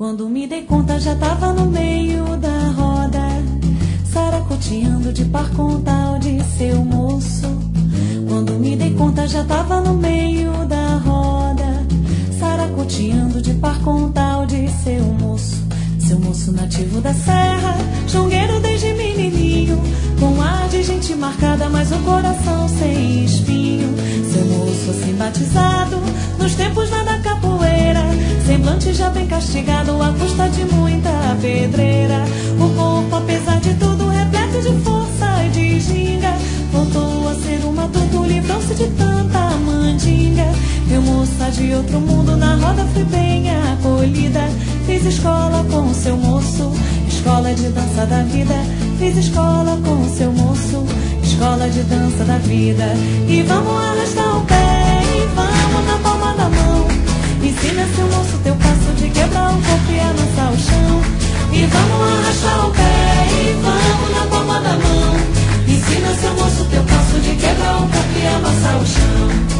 Quando me dei conta já tava no meio da roda, saracoteando de par com tal de seu moço. Quando me dei conta já tava no meio da roda, saracoteando de par com tal de seu moço. Seu moço nativo da serra, jongueiro desde menininho, com ar de gente marcada, mas o coração sem espinho. Seu moço assim batizado, nos tempos lá da capoeira, semblante já bem castigado, à custa de muita pedreira. O corpo, apesar de tudo, repleto de força e de ginga, voltou a ser um matuto, livrou-se de tanta mandinga. Eu, moça de outro mundo, na roda fui bem acolhida. Fiz escola com o seu moço, escola de dança da vida. Fiz escola com o seu moço, escola de dança da vida. E vamos arrastar o pé, e vamos na palma da mão. Ensina seu moço teu passo de quebrar o corpo e amassar o chão. E vamos arrastar o pé, e vamos na palma da mão. Ensina seu moço teu passo de quebrar o corpo e amassar o chão.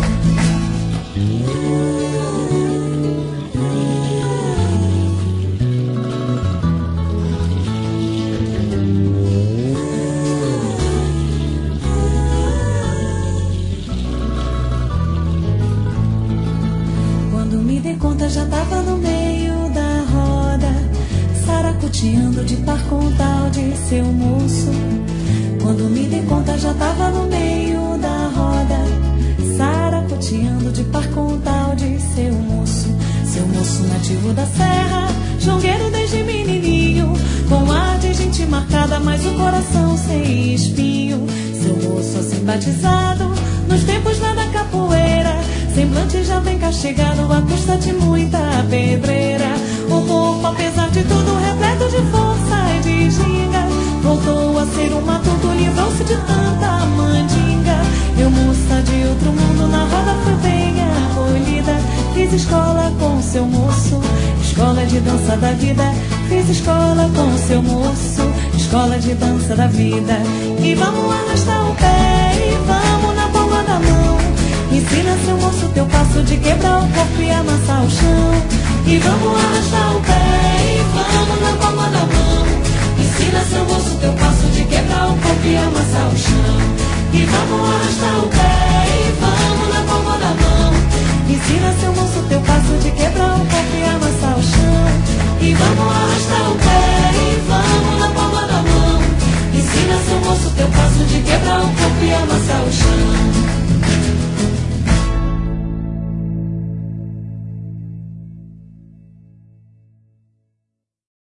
Conta já tava no meio da roda, saracoteando de par com tal de seu moço. Quando me dei conta já tava no meio da roda, saracoteando de par com tal de seu moço. Seu moço nativo da serra, jongueiro desde menininho, com ar de gente marcada, mas o coração sem espinho. Seu moço assim batizado, nos tempos lá da capoeira, semblante já bem castigado, à custa de muita pedreira. O corpo, apesar de tudo, repleto de força e de ginga, voltou a ser um matuto, livrou-se de tanta mandinga. Eu, moça de outro mundo, na roda fui bem acolhida. Fiz escola com o seu moço, escola de dança da vida. Fiz escola com o seu moço, escola de dança da vida. E vamos arrastar o pé, e vamos na palma da mão. Ensina seu moço teu passo de quebrar o corpo e amassar o chão. E vamos arrastar o pé, e vamos na palma da mão. Ensina seu moço teu passo de quebrar o corpo e amassar o chão. E vamos arrastar o pé, e vamos na palma da mão. Ensina seu moço teu passo de quebrar o corpo e amassar o chão. E vamos arrastar o pé, e vamos na palma da mão. Ensina seu moço teu passo de quebrar o corpo e amassar o chão.